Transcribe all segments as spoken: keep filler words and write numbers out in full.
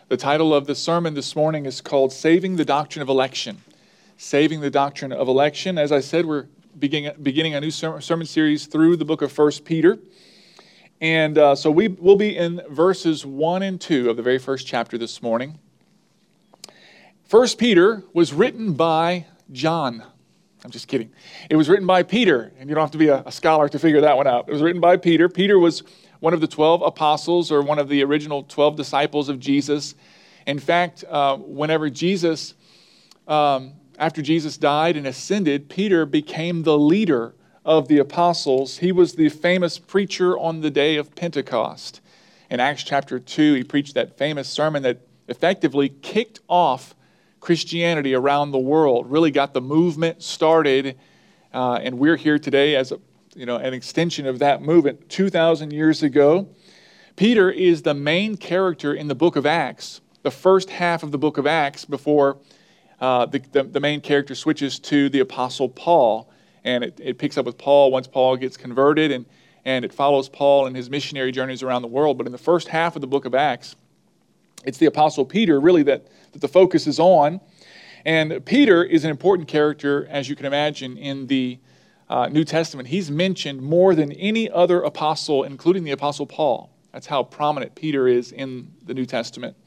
The title of the sermon this morning is called Saving the Doctrine of Election. Saving the Doctrine of Election. As I said, we're beginning, beginning a new sermon series through the book of First Peter. And uh, so we will be in verses one and two of the very first chapter this morning. First Peter was written by John. I'm just kidding. It was written by Peter, and you don't have to be a, a scholar to figure that one out. It was written by Peter. Peter was one of the twelve apostles, or one of the original twelve disciples of Jesus. In fact, uh, whenever Jesus, um, after Jesus died and ascended, Peter became the leader of the apostles. He was the famous preacher on the day of Pentecost. In Acts chapter two, he preached that famous sermon that effectively kicked off Christianity around the world, really got the movement started, uh, and we're here today as a, you know, an extension of that movement two thousand years ago. Peter is the main character in the book of Acts, the first half of the book of Acts, before uh, the, the, the main character switches to the Apostle Paul, and it, it picks up with Paul once Paul gets converted, and, and it follows Paul in his missionary journeys around the world. But in the first half of the book of Acts, it's the Apostle Peter, really, that, that the focus is on. And Peter is an important character, as you can imagine, in the uh, New Testament. He's mentioned more than any other apostle, including the Apostle Paul. That's how prominent Peter is in the New Testament.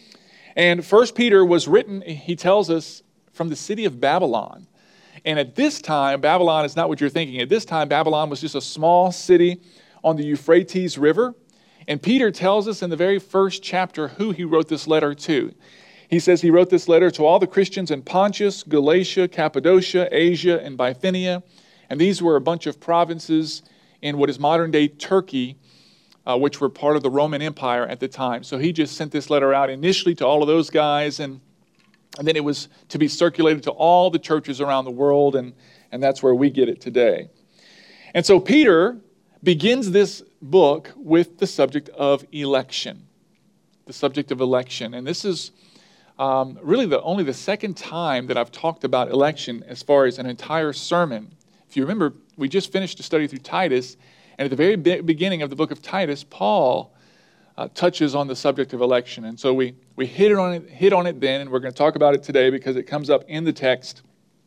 And First Peter was written, he tells us, from the city of Babylon. And at this time, Babylon is not what you're thinking. At this time, Babylon was just a small city on the Euphrates River. And Peter tells us in the very first chapter who he wrote this letter to. He says he wrote this letter to all the Christians in Pontus, Galatia, Cappadocia, Asia, and Bithynia. And these were a bunch of provinces in what is modern-day Turkey, uh, which were part of the Roman Empire at the time. So he just sent this letter out initially to all of those guys, and, and then it was to be circulated to all the churches around the world, and, and that's where we get it today. And so Peter begins this book with the subject of election. The subject of election. And this is um, really the only the second time that I've talked about election as far as an entire sermon. If you remember, we just finished a study through Titus, and at the very be- beginning of the book of Titus, Paul uh, touches on the subject of election. And so we, we hit it on it, hit on it then, and we're going to talk about it today because it comes up in the text.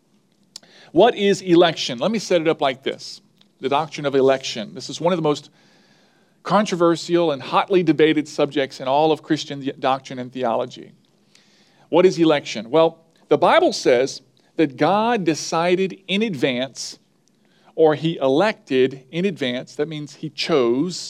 What is election? Let me set it up like this. The doctrine of election. This is one of the most controversial and hotly debated subjects in all of Christian doctrine and theology. What is election? Well, the Bible says that God decided in advance, or he elected in advance. That means he chose.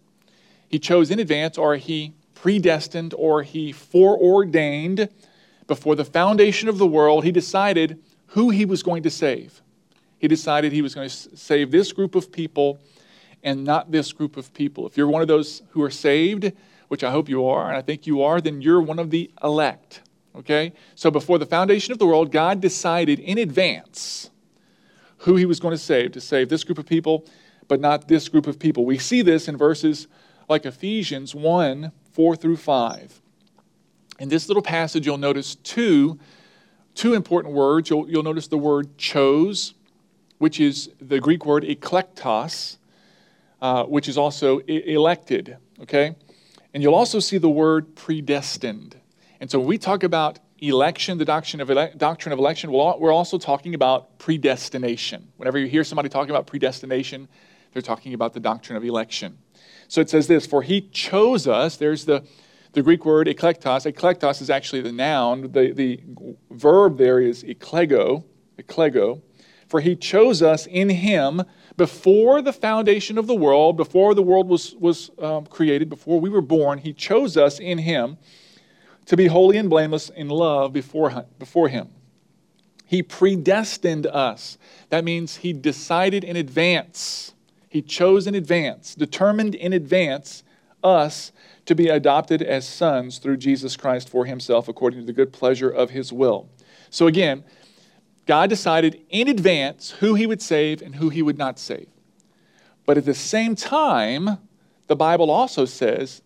He chose in advance, or he predestined, or he foreordained before the foundation of the world. He decided who he was going to save. He decided he was going to save this group of people and not this group of people. If you're one of those who are saved, which I hope you are, and I think you are, then you're one of the elect. Okay? So before the foundation of the world, God decided in advance who he was going to save, to save this group of people, but not this group of people. We see this in verses like Ephesians one, four through five. In this little passage, you'll notice two, two important words. You'll, you'll notice the word chose, which is the Greek word eklektos, uh, which is also e- elected, okay? And you'll also see the word predestined. And so when we talk about election, the doctrine of, ele- doctrine of election, we're also talking about predestination. Whenever you hear somebody talking about predestination, they're talking about the doctrine of election. So it says this, for he chose us, there's the, the Greek word eklektos. Eklektos is actually the noun. The, the verb there is eklego, eklego. For he chose us in him before the foundation of the world, before the world was, was um, created, before we were born. He chose us in him to be holy and blameless in love before, before him. He predestined us. That means he decided in advance. He chose in advance, determined in advance us to be adopted as sons through Jesus Christ for himself according to the good pleasure of his will. So again, God decided in advance who he would save and who he would not save. But at the same time, the Bible also says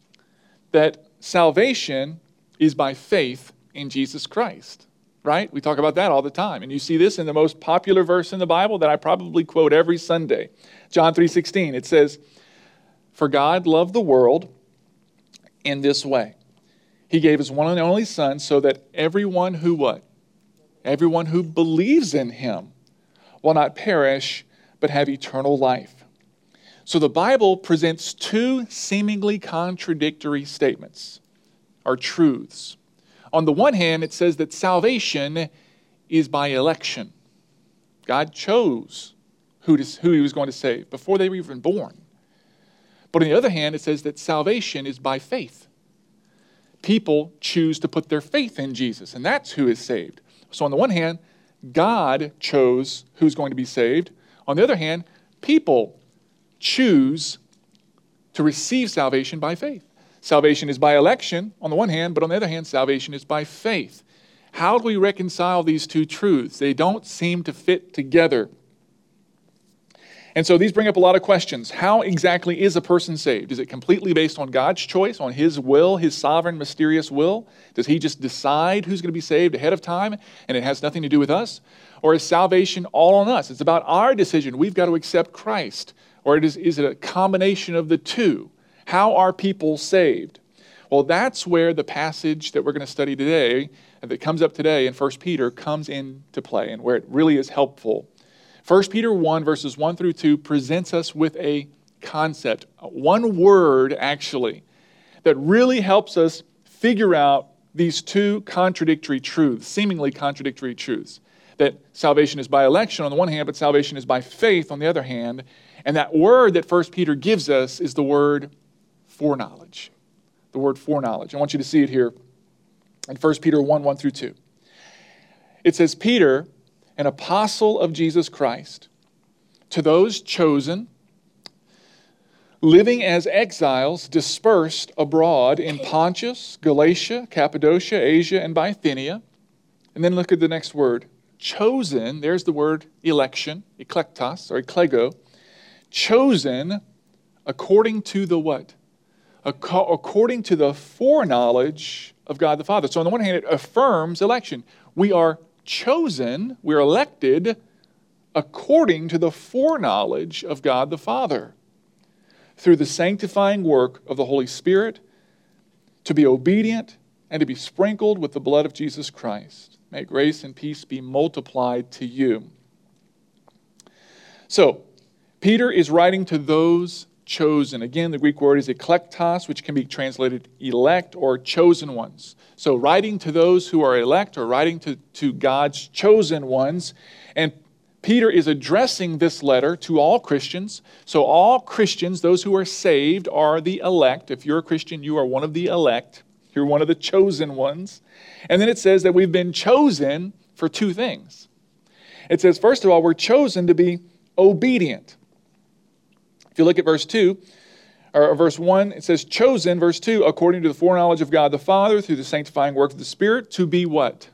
that salvation is by faith in Jesus Christ, right? We talk about that all the time. And you see this in the most popular verse in the Bible that I probably quote every Sunday. John three sixteen, it says, "For God loved the world in this way. He gave his one and only Son so that everyone who what? Everyone who believes in him will not perish, but have eternal life. So the Bible presents two seemingly contradictory statements, or truths. On the one hand, it says that salvation is by election. God chose who, to, who he was going to save before they were even born. But on the other hand, it says that salvation is by faith. People choose to put their faith in Jesus, and that's who is saved. So on the one hand, God chose who's going to be saved. On the other hand, people choose to receive salvation by faith. Salvation is by election on the one hand, but on the other hand, salvation is by faith. How do we reconcile these two truths? They don't seem to fit together. And so these bring up a lot of questions. How exactly is a person saved? Is it completely based on God's choice, on his will, his sovereign, mysterious will? Does he just decide who's going to be saved ahead of time and it has nothing to do with us? Or is salvation all on us? It's about our decision. We've got to accept Christ. Or it is, is it a combination of the two? How are people saved? Well, that's where the passage that we're going to study today, that comes up today in First Peter, comes into play and where it really is helpful. First Peter one, verses one through two, presents us with a concept, one word actually, that really helps us figure out these two contradictory truths, seemingly contradictory truths. That salvation is by election on the one hand, but salvation is by faith on the other hand. And that word that First Peter gives us is the word foreknowledge. The word foreknowledge. I want you to see it here in First Peter one, one through two. It says, Peter, an apostle of Jesus Christ, to those chosen, living as exiles dispersed abroad in Pontus, Galatia, Cappadocia, Asia, and Bithynia. And then look at the next word. Chosen, there's the word election, eklektos, or eklego. Chosen according to the what? According to the foreknowledge of God the Father. So on the one hand, it affirms election. We are chosen, we're elected according to the foreknowledge of God the Father, through the sanctifying work of the Holy Spirit, to be obedient and to be sprinkled with the blood of Jesus Christ. May grace and peace be multiplied to you. So, Peter is writing to those chosen. Again, the Greek word is eklektos, which can be translated elect or chosen ones. So writing to those who are elect or writing to, to God's chosen ones. And Peter is addressing this letter to all Christians. So all Christians, those who are saved, are the elect. If you're a Christian, you are one of the elect. You're one of the chosen ones. And then it says that we've been chosen for two things. It says, first of all, we're chosen to be obedient. If you look at verse two, or verse one, it says, chosen, verse two, according to the foreknowledge of God the Father, through the sanctifying work of the Spirit, to be what?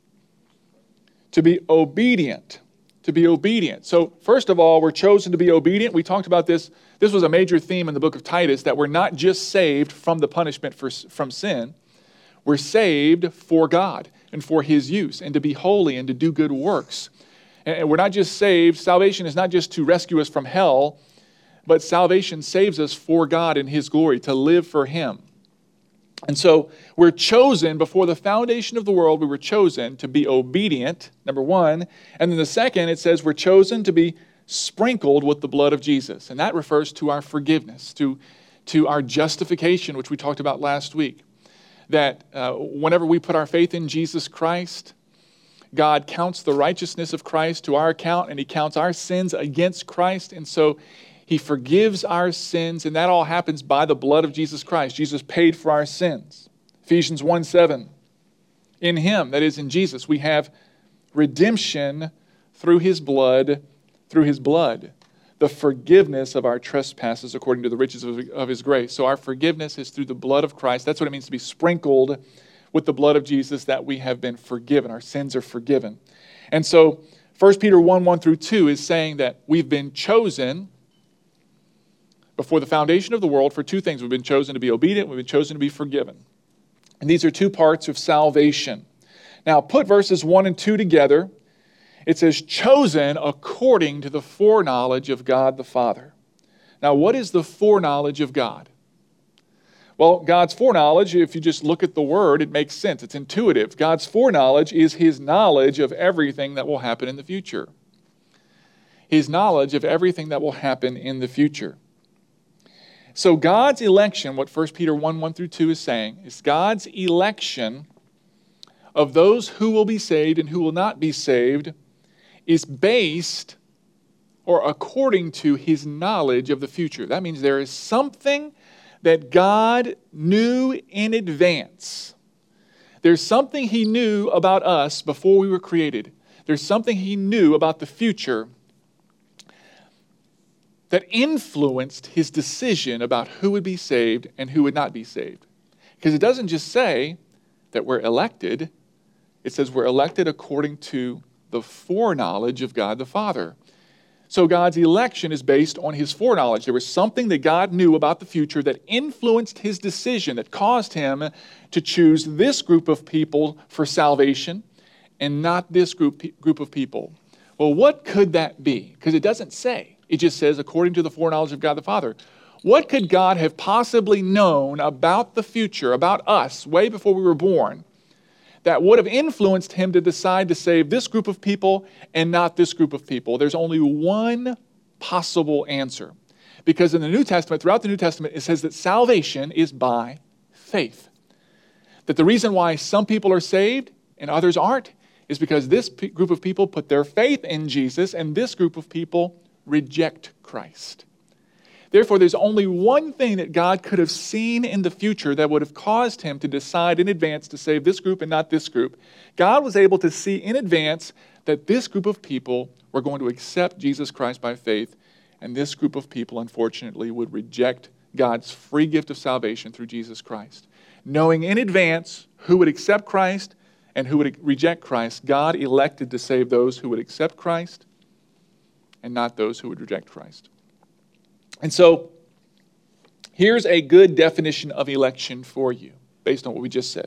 To be obedient. To be obedient. So, first of all, we're chosen to be obedient. We talked about this. This was a major theme in the book of Titus, that we're not just saved from the punishment for, from sin. We're saved for God and for His use, and to be holy and to do good works. And we're not just saved. Salvation is not just to rescue us from hell, but salvation saves us for God and His glory, to live for Him. And so we're chosen before the foundation of the world. We were chosen to be obedient, number one. And then the second, it says we're chosen to be sprinkled with the blood of Jesus. And that refers to our forgiveness, to, to our justification, which we talked about last week. That uh, whenever we put our faith in Jesus Christ, God counts the righteousness of Christ to our account, and He counts our sins against Christ. And so He forgives our sins, and that all happens by the blood of Jesus Christ. Jesus paid for our sins. Ephesians one seven. In Him, that is in Jesus, we have redemption through His blood, through His blood. The forgiveness of our trespasses according to the riches of, of His grace. So our forgiveness is through the blood of Christ. That's what it means to be sprinkled with the blood of Jesus, that we have been forgiven. Our sins are forgiven. And so First Peter one, one through two is saying that we've been chosen before the foundation of the world for two things. We've been chosen to be obedient. We've been chosen to be forgiven. And these are two parts of salvation. Now, put verses one and two together. It says, chosen according to the foreknowledge of God the Father. Now, what is the foreknowledge of God? Well, God's foreknowledge, if you just look at the word, it makes sense. It's intuitive. God's foreknowledge is his knowledge of everything that will happen in the future. His knowledge of everything that will happen in the future. So God's election, what First Peter one, one through two is saying, is God's election of those who will be saved and who will not be saved is based or according to his knowledge of the future. That means there is something that God knew in advance. There's something he knew about us before we were created. There's something he knew about the future that influenced his decision about who would be saved and who would not be saved. Because it doesn't just say that we're elected. It says we're elected according to the foreknowledge of God the Father. So God's election is based on his foreknowledge. There was something that God knew about the future that influenced his decision, that caused him to choose this group of people for salvation and not this group, group of people. Well, what could that be? Because it doesn't say. It just says, according to the foreknowledge of God the Father. What could God have possibly known about the future, about us, way before we were born, that would have influenced him to decide to save this group of people and not this group of people? There's only one possible answer. Because in the New Testament, throughout the New Testament, it says that salvation is by faith. That the reason why some people are saved and others aren't is because this p- group of people put their faith in Jesus and this group of people reject Christ. Therefore, there's only one thing that God could have seen in the future that would have caused him to decide in advance to save this group and not this group. God was able to see in advance that this group of people were going to accept Jesus Christ by faith, and this group of people, unfortunately, would reject God's free gift of salvation through Jesus Christ. Knowing in advance who would accept Christ and who would reject Christ, God elected to save those who would accept Christ and not those who would reject Christ. And so, here's a good definition of election for you, based on what we just said.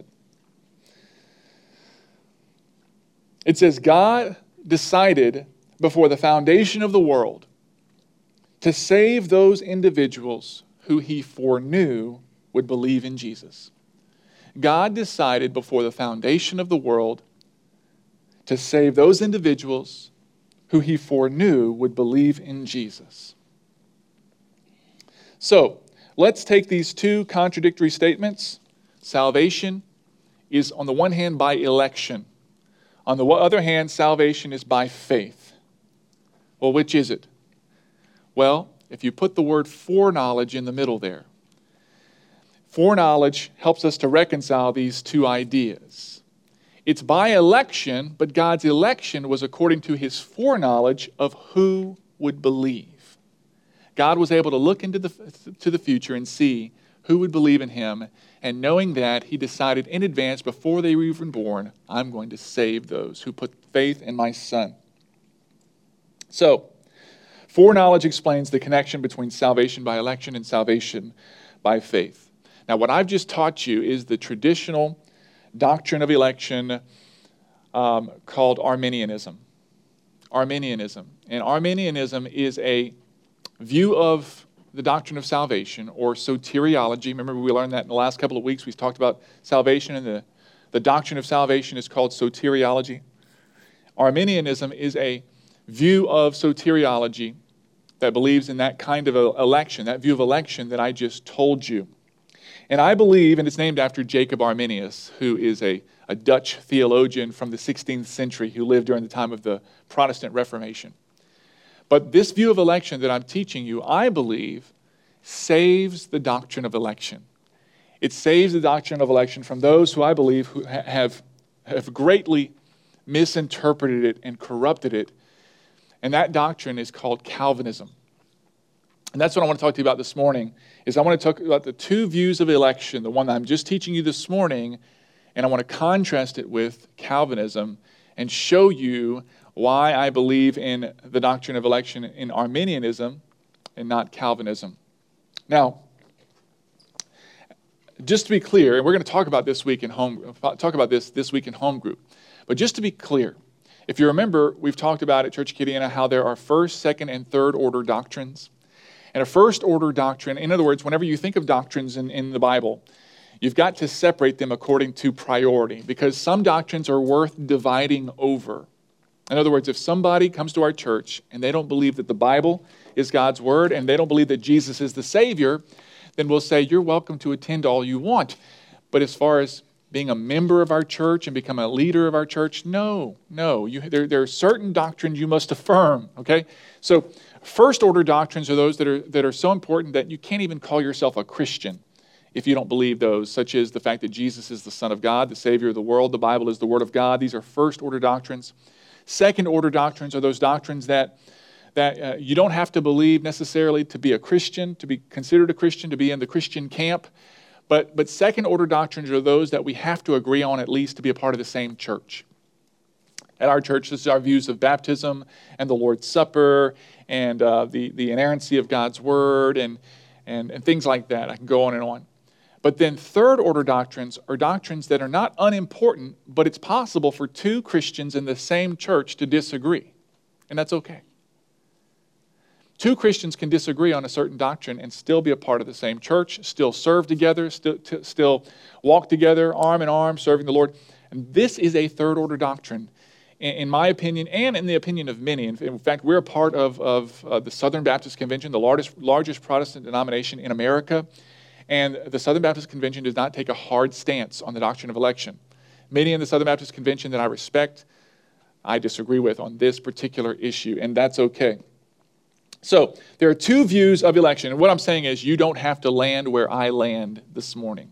It says, God decided before the foundation of the world to save those individuals who he foreknew would believe in Jesus. God decided before the foundation of the world to save those individuals who he foreknew would believe in Jesus. So, let's take these two contradictory statements. Salvation is, on the one hand, by election. On the other hand, salvation is by faith. Well, which is it? Well, if you put the word foreknowledge in the middle there, foreknowledge helps us to reconcile these two ideas. It's by election, but God's election was according to his foreknowledge of who would believe. God was able to look into the, to the future and see who would believe in him, and knowing that, he decided in advance, before they were even born, I'm going to save those who put faith in my Son. So, foreknowledge explains the connection between salvation by election and salvation by faith. Now, what I've just taught you is the traditional doctrine of election um, called Arminianism. Arminianism. And Arminianism is a view of the doctrine of salvation, or soteriology. Remember, we learned that in the last couple of weeks. We've talked about salvation, and the, the doctrine of salvation is called soteriology. Arminianism is a view of soteriology that believes in that kind of election, that view of election that I just told you. And I believe, and it's named after Jacob Arminius, who is a, a Dutch theologian from the sixteenth century who lived during the time of the Protestant Reformation. But this view of election that I'm teaching you, I believe, saves the doctrine of election. It saves the doctrine of election from those who I believe who have, have greatly misinterpreted it and corrupted it. And that doctrine is called Calvinism. And that's what I want to talk to you about this morning, is I want to talk about the two views of election, the one that I'm just teaching you this morning, and I want to contrast it with Calvinism and show you why I believe in the doctrine of election in Arminianism and not Calvinism. Now, just to be clear, and we're going to talk about this week in home, talk about this this week in home group, but just to be clear, if you remember, we've talked about at Church Acadiana how there are first, second, and third order doctrines. And a first order doctrine, in other words, whenever you think of doctrines in, in the Bible, you've got to separate them according to priority, because some doctrines are worth dividing over. In other words, if somebody comes to our church and they don't believe that the Bible is God's word and they don't believe that Jesus is the Savior, then we'll say, you're welcome to attend all you want. But as far as being a member of our church and become a leader of our church, no, no. You, there, there are certain doctrines you must affirm, okay? So first order doctrines are those that are, that are so important that you can't even call yourself a Christian if you don't believe those, such as the fact that Jesus is the Son of God, the Savior of the world, the Bible is the Word of God. These are first order doctrines. Second order doctrines are those doctrines that, that uh, you don't have to believe necessarily to be a Christian, to be considered a Christian, to be in the Christian camp. But, but second order doctrines are those that we have to agree on at least to be a part of the same church. At our church, this is our views of baptism and the Lord's Supper and uh, the, the inerrancy of God's Word and, and, and things like that. I can go on and on. But then third order doctrines are doctrines that are not unimportant, but it's possible for two Christians in the same church to disagree. And that's okay. Two Christians can disagree on a certain doctrine and still be a part of the same church, still serve together, still, t- still walk together, arm in arm, serving the Lord. And this is a third order doctrine, in, in my opinion, and in the opinion of many. In, in fact, we're a part of, of uh, the Southern Baptist Convention, the largest, largest Protestant denomination in America. And the Southern Baptist Convention does not take a hard stance on the doctrine of election. Many in the Southern Baptist Convention that I respect, I disagree with on this particular issue, and that's okay. So there are two views of election, and what I'm saying is you don't have to land where I land this morning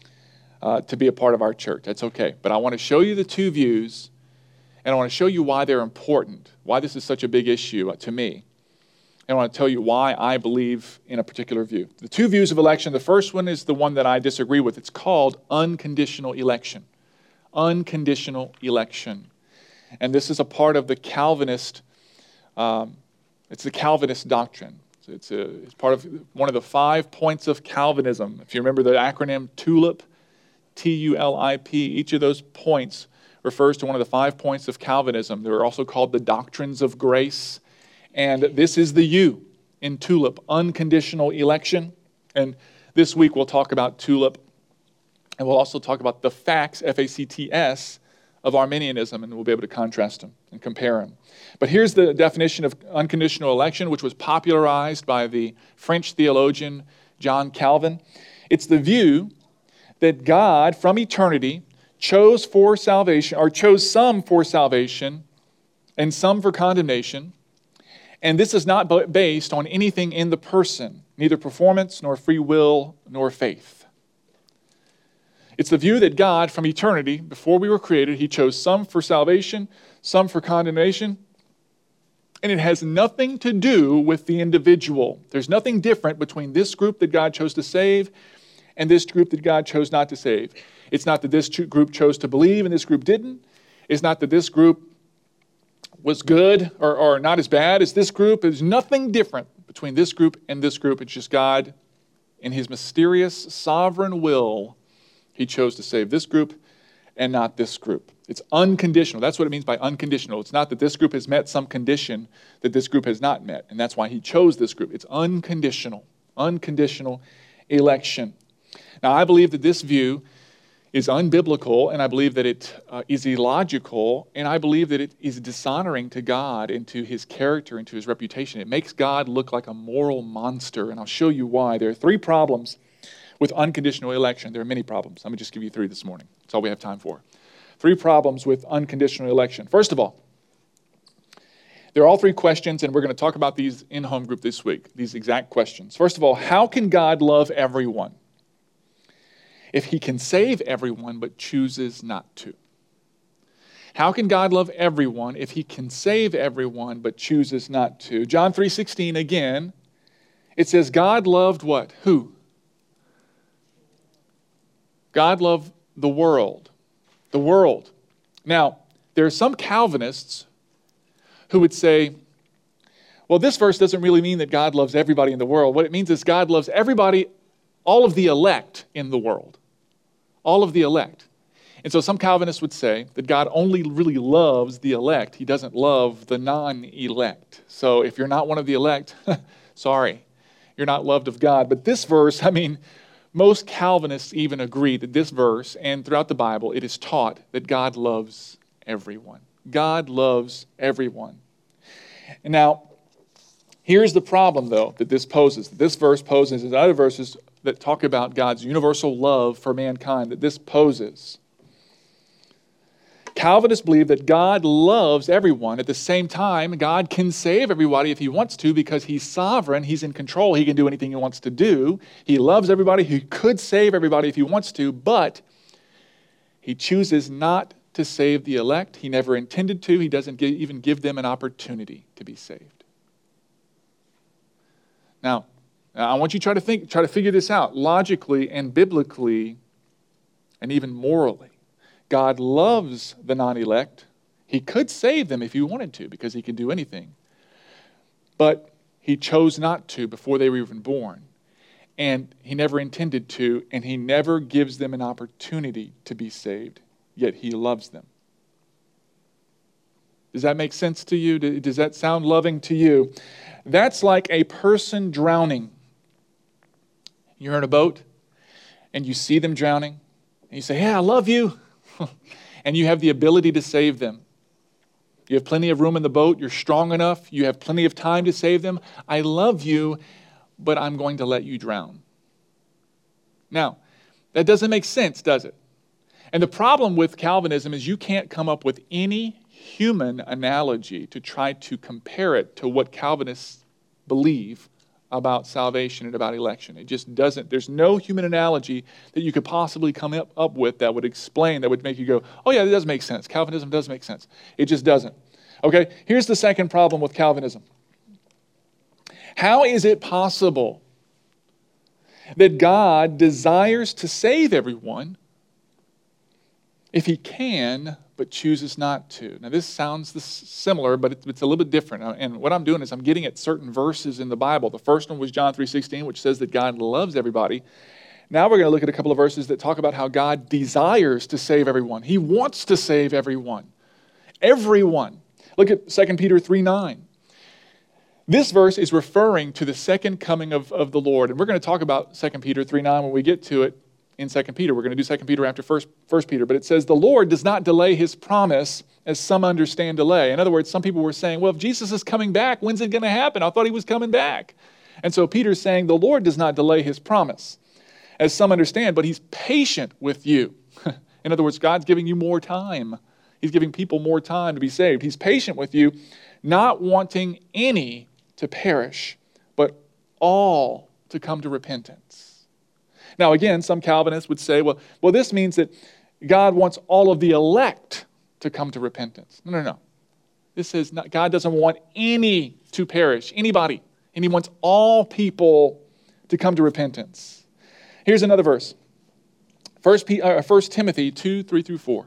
uh, to be a part of our church. That's okay. But I want to show you the two views, and I want to show you why they're important, why this is such a big issue uh, to me. And I want to tell you why I believe in a particular view. The two views of election, the first one is the one that I disagree with. It's called unconditional election. Unconditional election. And this is a part of the Calvinist um, It's the Calvinist doctrine. It's, a, it's part of one of the five points of Calvinism. If you remember the acronym TULIP, T U L I P, each of those points refers to one of the five points of Calvinism. They're also called the doctrines of grace. And this is the U in TULIP, unconditional election. And this week we'll talk about TULIP, and we'll also talk about the facts, F A C T S, of Arminianism, and we'll be able to contrast them and compare them. But here's the definition of unconditional election, which was popularized by the French theologian John Calvin. It's the view that God, from eternity, chose for salvation, or chose some for salvation and some for condemnation. And this is not based on anything in the person, neither performance, nor free will, nor faith. It's the view that God, from eternity, before we were created, He chose some for salvation, some for condemnation, and it has nothing to do with the individual. There's nothing different between this group that God chose to save and this group that God chose not to save. It's not that this group chose to believe and this group didn't. It's not that this group was good or, or not as bad as this group. There's nothing different between this group and this group. It's just God, in His mysterious sovereign will, He chose to save this group and not this group. It's unconditional. That's what it means by unconditional. It's not that this group has met some condition that this group has not met, and that's why He chose this group. It's unconditional, unconditional election. Now, I believe that this view is unbiblical, and I believe that it uh, is illogical, and I believe that it is dishonoring to God and to His character and to His reputation. It makes God look like a moral monster, and I'll show you why. There are three problems with unconditional election. There are many problems. Let me just give you three this morning. That's all we have time for. Three problems with unconditional election. First of all, there are all three questions, and we're going to talk about these in home group this week, these exact questions. First of all, how can God love everyone if He can save everyone but chooses not to? How can God love everyone if He can save everyone but chooses not to? John three sixteen, again, it says God loved what? Who? God loved the world. The world. Now, there are some Calvinists who would say, well, this verse doesn't really mean that God loves everybody in the world. What it means is God loves everybody, all of the elect in the world. All of the elect. And so some Calvinists would say that God only really loves the elect. He doesn't love the non-elect. So if you're not one of the elect, sorry, you're not loved of God. But this verse, I mean, most Calvinists even agree that this verse, and throughout the Bible, it is taught that God loves everyone. God loves everyone. And now, here's the problem, though, that this poses. That this verse poses, and other verses that talk about God's universal love for mankind, that this poses. Calvinists believe that God loves everyone. At the same time, God can save everybody if he wants to because he's sovereign. He's in control. He can do anything he wants to do. He loves everybody. He could save everybody if he wants to, but he chooses not to save the elect. He never intended to. He doesn't give, even give them an opportunity to be saved. Now, I want you to try to think, try to figure this out logically and biblically and even morally. God loves the non-elect. He could save them if he wanted to because he can do anything. But he chose not to before they were even born. And he never intended to, and he never gives them an opportunity to be saved, yet he loves them. Does that make sense to you? Does that sound loving to you? That's like a person drowning. You're in a boat, and you see them drowning, and you say, "Hey, I love you." And you have the ability to save them. You have plenty of room in the boat. You're strong enough. You have plenty of time to save them. I love you, but I'm going to let you drown. Now, that doesn't make sense, does it? And the problem with Calvinism is you can't come up with any human analogy to try to compare it to what Calvinists believe about salvation and about election. It just doesn't. There's no human analogy that you could possibly come up, up with that would explain, that would make you go, oh yeah, that does make sense. Calvinism does make sense. It just doesn't. Okay, here's the second problem with Calvinism. How is it possible that God desires to save everyone if he can, but chooses not to? Now, this sounds this similar, but it, it's a little bit different. And what I'm doing is I'm getting at certain verses in the Bible. The first one was John three sixteen, which says that God loves everybody. Now we're going to look at a couple of verses that talk about how God desires to save everyone. He wants to save everyone. Everyone. Look at Second Peter three nine. This verse is referring to the second coming of, of the Lord. And we're going to talk about Second Peter three nine when we get to it. In Second Peter. We're going to do Second Peter after First Peter. But it says, the Lord does not delay his promise as some understand delay. In other words, some people were saying, well, if Jesus is coming back, when's it going to happen? I thought he was coming back. And so Peter's saying, the Lord does not delay his promise as some understand, but he's patient with you. In other words, God's giving you more time. He's giving people more time to be saved. He's patient with you, not wanting any to perish, but all to come to repentance. Now, again, some Calvinists would say, well, well, this means that God wants all of the elect to come to repentance. No, no, no. This says not, God doesn't want any to perish, anybody. And he wants all people to come to repentance. Here's another verse. First Timothy two, three through four.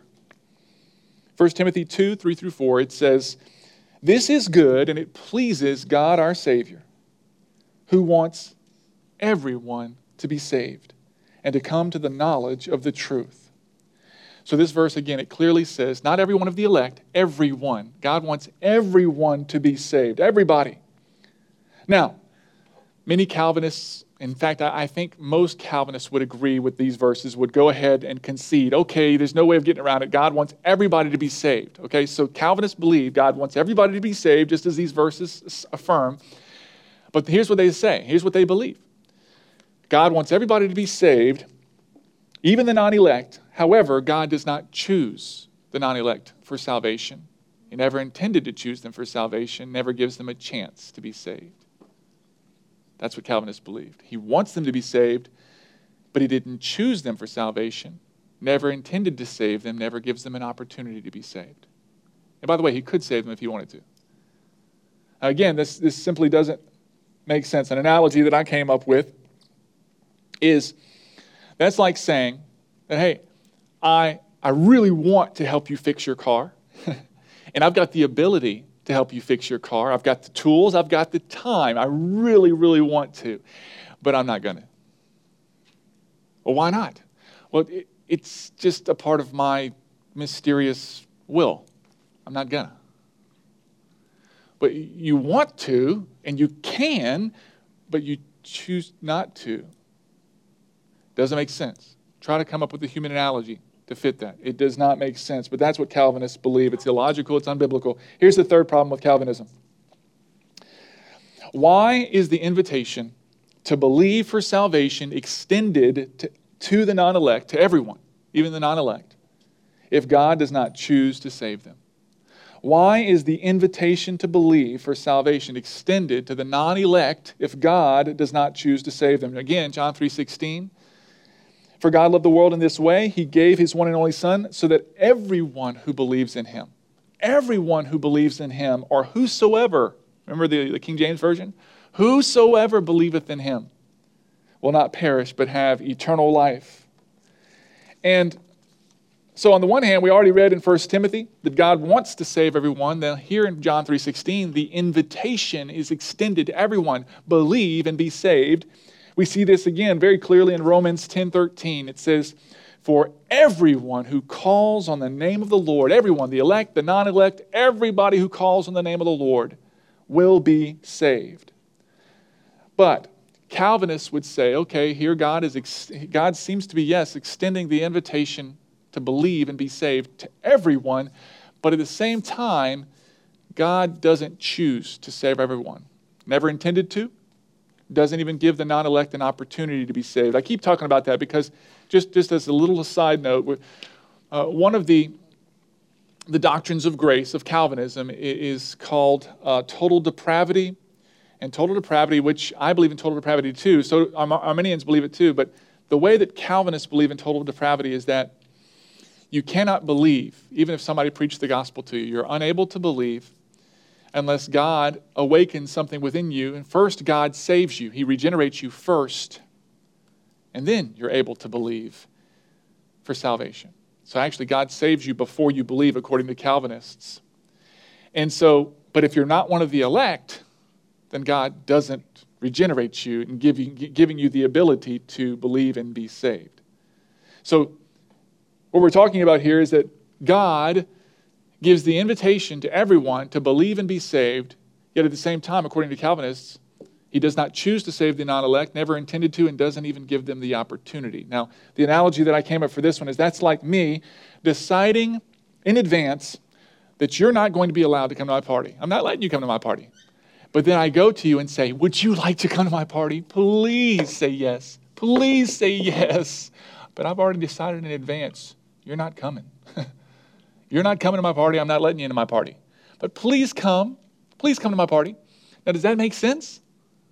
First Timothy two, three through four, it says, this is good and it pleases God our Savior, who wants everyone to be saved and to come to the knowledge of the truth. So this verse, again, it clearly says, not every one of the elect, everyone. God wants everyone to be saved, everybody. Now, many Calvinists, in fact, I think most Calvinists would agree with these verses, would go ahead and concede, okay, there's no way of getting around it. God wants everybody to be saved. Okay, so Calvinists believe God wants everybody to be saved, just as these verses affirm. But here's what they say. Here's what they believe. God wants everybody to be saved, even the non-elect. However, God does not choose the non-elect for salvation. He never intended to choose them for salvation, never gives them a chance to be saved. That's what Calvinists believed. He wants them to be saved, but he didn't choose them for salvation, never intended to save them, never gives them an opportunity to be saved. And by the way, he could save them if he wanted to. Again, this, this simply doesn't make sense. An analogy that I came up with is that's like saying that, hey, I, I really want to help you fix your car, and I've got the ability to help you fix your car. I've got the tools. I've got the time. I really, really want to, but I'm not going to. Well, why not? Well, it, it's just a part of my mysterious will. I'm not going to. But you want to, and you can, but you choose not to. Doesn't make sense. Try to come up with a human analogy to fit that. It does not make sense, but that's what Calvinists believe. It's illogical, it's unbiblical. Here's the third problem with Calvinism. Why is the invitation to believe for salvation extended to, to the non-elect, to everyone, even the non-elect, if God does not choose to save them? Why is the invitation to believe for salvation extended to the non-elect if God does not choose to save them? Again, John three sixteen. For God loved the world in this way, He gave His one and only Son, so that everyone who believes in Him, everyone who believes in Him, or whosoever, remember the, the King James Version? Whosoever believeth in Him will not perish, but have eternal life. And so on the one hand, we already read in First Timothy that God wants to save everyone. Now here in John three sixteen, the invitation is extended to everyone. Believe and be saved. We see this again very clearly in Romans ten thirteen. It says, for everyone who calls on the name of the Lord, everyone, the elect, the non-elect, everybody who calls on the name of the Lord will be saved. But Calvinists would say, okay, here God is ex- God seems to be, yes, extending the invitation to believe and be saved to everyone, but at the same time, God doesn't choose to save everyone. Never intended to. Doesn't even give the non-elect an opportunity to be saved. I keep talking about that because, just, just as a little side note, uh, one of the, the doctrines of grace, of Calvinism, is called uh, total depravity. And total depravity, which I believe in total depravity too, so Arminians believe it too, but the way that Calvinists believe in total depravity is that you cannot believe, even if somebody preached the gospel to you, you're unable to believe unless God awakens something within you. And first, God saves you. He regenerates you first. And then you're able to believe for salvation. So actually, God saves you before you believe, according to Calvinists. And so, but if you're not one of the elect, then God doesn't regenerate you and give you, giving you the ability to believe and be saved. So what we're talking about here is that God gives the invitation to everyone to believe and be saved, yet at the same time, according to Calvinists, He does not choose to save the non-elect, never intended to, and doesn't even give them the opportunity. Now, the analogy that I came up for this one is that's like me deciding in advance that you're not going to be allowed to come to my party. I'm not letting you come to my party. But then I go to you and say, would you like to come to my party? Please say yes. Please say yes. But I've already decided in advance, you're not coming. You're not coming to my party. I'm not letting you into my party. But please come. Please come to my party. Now, does that make sense?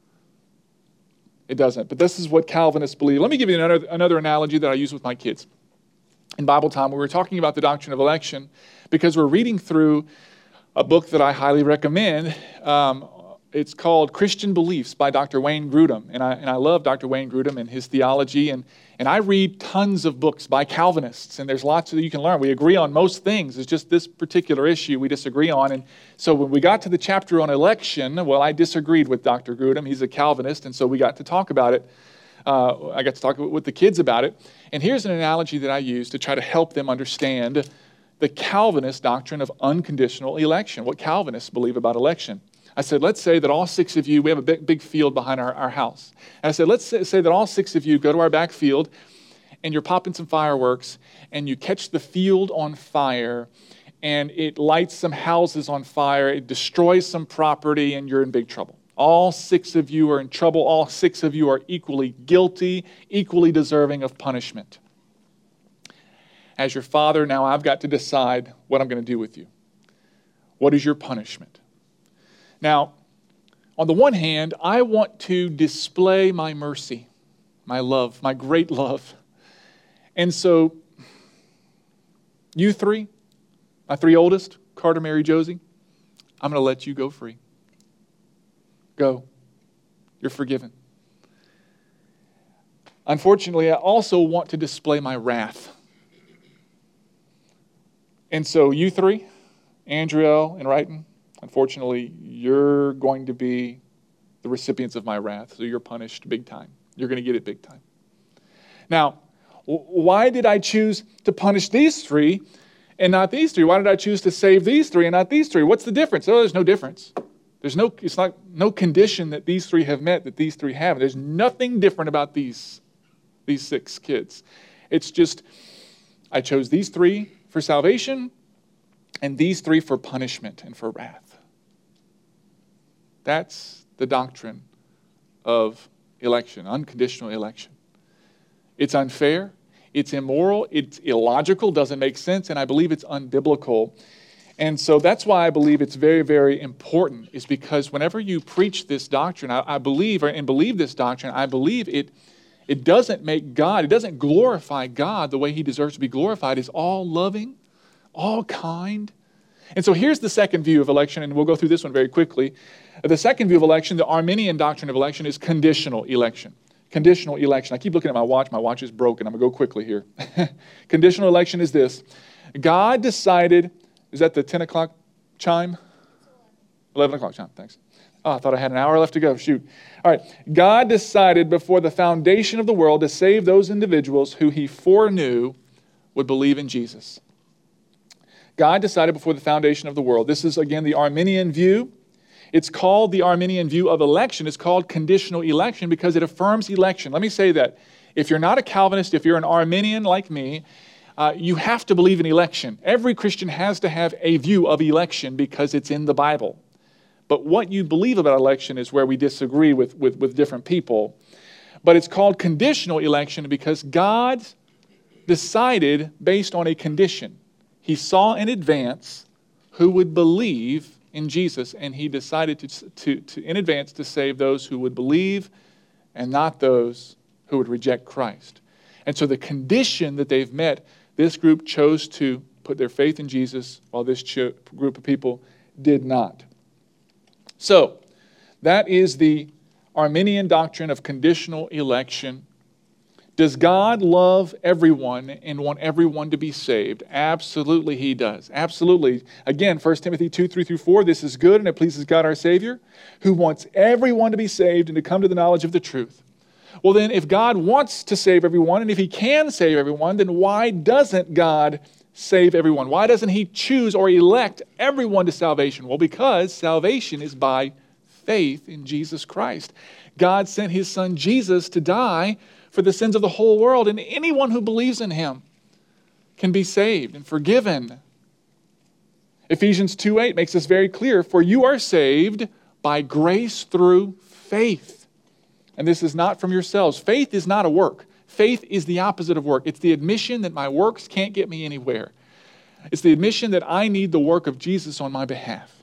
It doesn't. But this is what Calvinists believe. Let me give you another, another analogy that I use with my kids. In Bible time, we were talking about the doctrine of election because we're reading through a book that I highly recommend. Um, it's called Christian Beliefs by Doctor Wayne Grudem. And I, and I love Doctor Wayne Grudem and his theology. And, and I read tons of books by Calvinists. And there's lots that you can learn. We agree on most things. It's just this particular issue we disagree on. And so when we got to the chapter on election, well, I disagreed with Doctor Grudem. He's a Calvinist. And so we got to talk about it. Uh, I got to talk with the kids about it. And here's an analogy that I use to try to help them understand the Calvinist doctrine of unconditional election, what Calvinists believe about election. I said, let's say that all six of you, we have a big, big field behind our, our house. And I said, let's say, say that all six of you go to our back field and you're popping some fireworks and you catch the field on fire and it lights some houses on fire, it destroys some property, and you're in big trouble. All six of you are in trouble. All six of you are equally guilty, equally deserving of punishment. As your father, now I've got to decide what I'm going to do with you. What is your punishment? Now, on the one hand, I want to display my mercy, my love, my great love. And so, you three, my three oldest, Carter, Mary, Josie, I'm going to let you go free. Go. You're forgiven. Unfortunately, I also want to display my wrath. And so you three, Andriel and Wrighton, unfortunately, you're going to be the recipients of my wrath. So you're punished big time. You're going to get it big time. Now, why did I choose to punish these three and not these three? Why did I choose to save these three and not these three? What's the difference? Oh, there's no difference. There's no, it's like no condition that these three have met that these three haven't. There's nothing different about these, these six kids. It's just, I chose these three for salvation and these three for punishment and for wrath. That's the doctrine of election, unconditional election. It's unfair, it's immoral, it's illogical, doesn't make sense, and I believe it's unbiblical. And so that's why I believe it's very, very important, is because whenever you preach this doctrine, I, I believe, and believe this doctrine, I believe it, it doesn't make God, it doesn't glorify God the way he deserves to be glorified. It's all loving, all kind. And so here's the second view of election, and we'll go through this one very quickly. The second view of election, the Arminian doctrine of election, is conditional election. Conditional election. I keep looking at my watch. My watch is broken. I'm going to go quickly here. Conditional election is this. God decided, is that the ten o'clock chime? eleven o'clock chime, thanks. Oh, I thought I had an hour left to go. Shoot. All right. God decided before the foundation of the world to save those individuals who he foreknew would believe in Jesus. God decided before the foundation of the world. This is, again, the Arminian view. It's called the Arminian view of election. It's called conditional election because it affirms election. Let me say that. If you're not a Calvinist, if you're an Arminian like me, uh, you have to believe in election. Every Christian has to have a view of election because it's in the Bible. But what you believe about election is where we disagree with, with, with different people. But it's called conditional election because God decided based on a condition. He saw in advance who would believe in Jesus, and he decided to, to, to, in advance to save those who would believe and not those who would reject Christ. And so the condition that they've met, this group chose to put their faith in Jesus while this cho- group of people did not. So that is the Arminian doctrine of conditional election. Does God love everyone and want everyone to be saved? Absolutely he does. Absolutely. Again, First Timothy two, three through four, this is good and it pleases God our Savior, who wants everyone to be saved and to come to the knowledge of the truth. Well then, if God wants to save everyone, and if he can save everyone, then why doesn't God save everyone? Why doesn't he choose or elect everyone to salvation? Well, because salvation is by faith in Jesus Christ. God sent his son Jesus to die for the sins of the whole world, and anyone who believes in him can be saved and forgiven. Ephesians two eight makes this very clear, for you are saved by grace through faith. And this is not from yourselves. Faith is not a work. Faith is the opposite of work. It's the admission that my works can't get me anywhere. It's the admission that I need the work of Jesus on my behalf.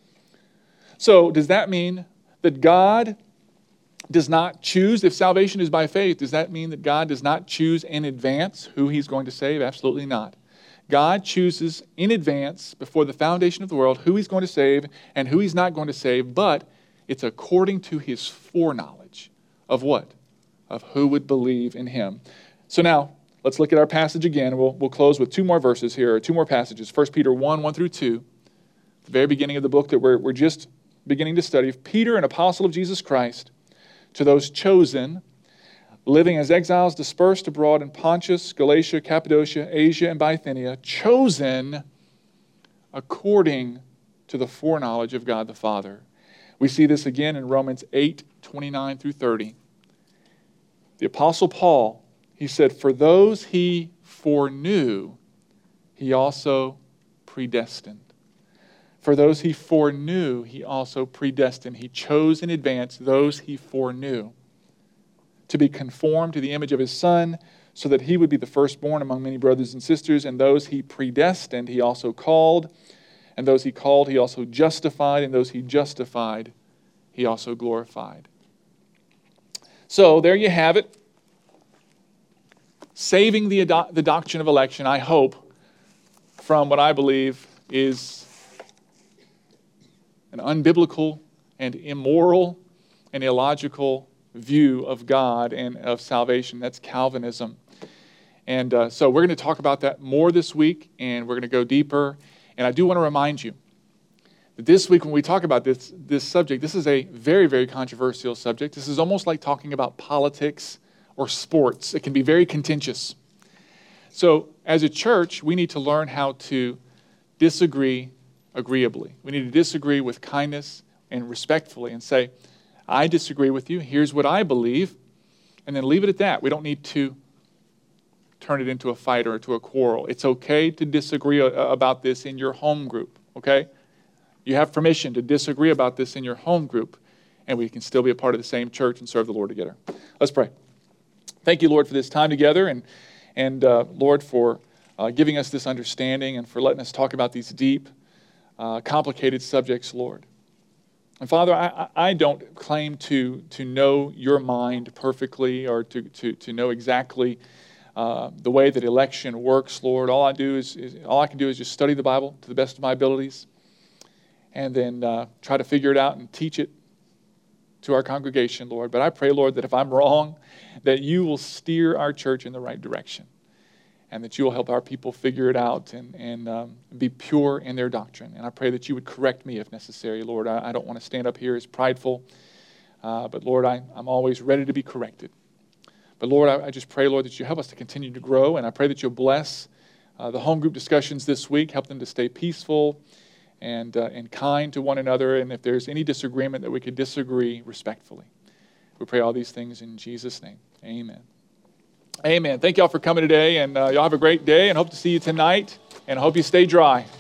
So does that mean that God does not choose, if salvation is by faith, does that mean that God does not choose in advance who he's going to save? Absolutely not. God chooses in advance, before the foundation of the world, who he's going to save and who he's not going to save, but it's according to his foreknowledge of what? Of who would believe in him. So now, let's look at our passage again. We'll, we'll close with two more verses here, or two more passages. First Peter one, one through two, the very beginning of the book that we're, we're just beginning to study. Peter, an apostle of Jesus Christ, to those chosen, living as exiles dispersed abroad in Pontus, Galatia, Cappadocia, Asia, and Bithynia, chosen according to the foreknowledge of God the Father. We see this again in Romans eight, twenty-nine through thirty. The Apostle Paul, he said, for those he foreknew, he also predestined. For those he foreknew, he also predestined. He chose in advance those he foreknew to be conformed to the image of his Son, so that he would be the firstborn among many brothers and sisters. And those he predestined, he also called. And those he called, he also justified. And those he justified, he also glorified. So there you have it. Saving the, the doctrine of election, I hope, from what I believe is an unbiblical and immoral and illogical view of God and of salvation. That's Calvinism. And uh, so we're going to talk about that more this week, and we're going to go deeper. And I do want to remind you that this week when we talk about this, this subject, this is a very, very controversial subject. This is almost like talking about politics or sports. It can be very contentious. So as a church, we need to learn how to disagree agreeably. We need to disagree with kindness. and respectfully and say, I disagree with you. Here's what I believe. And then leave it at that. We don't need to turn it into a fight or to a quarrel. It's okay to disagree about this in your home group, okay? You have permission to disagree about this in your home group, and we can still be a part of the same church and serve the Lord together. Let's pray. Thank you, Lord, for this time together, and, and uh, Lord, for uh, giving us this understanding and for letting us talk about these deep, uh, complicated subjects, Lord. And Father, I, I don't claim to, to know your mind perfectly or to, to, to know exactly uh, the way that election works, Lord. All I do is, is all I can do is just study the Bible to the best of my abilities, and then uh, try to figure it out and teach it to our congregation, Lord. But I pray, Lord, that if I'm wrong, that you will steer our church in the right direction, and that you will help our people figure it out and, and um, be pure in their doctrine. And I pray that you would correct me if necessary, Lord. I, I don't want to stand up here as prideful, uh, but Lord, I, I'm always ready to be corrected. But Lord, I, I just pray, Lord, that you help us to continue to grow, and I pray that you'll bless uh, the home group discussions this week, help them to stay peaceful and, uh, and kind to one another, and if there's any disagreement, that we could disagree respectfully. We pray all these things in Jesus' name. Amen. Amen. Thank y'all for coming today, and uh, y'all have a great day, and hope to see you tonight, and I hope you stay dry.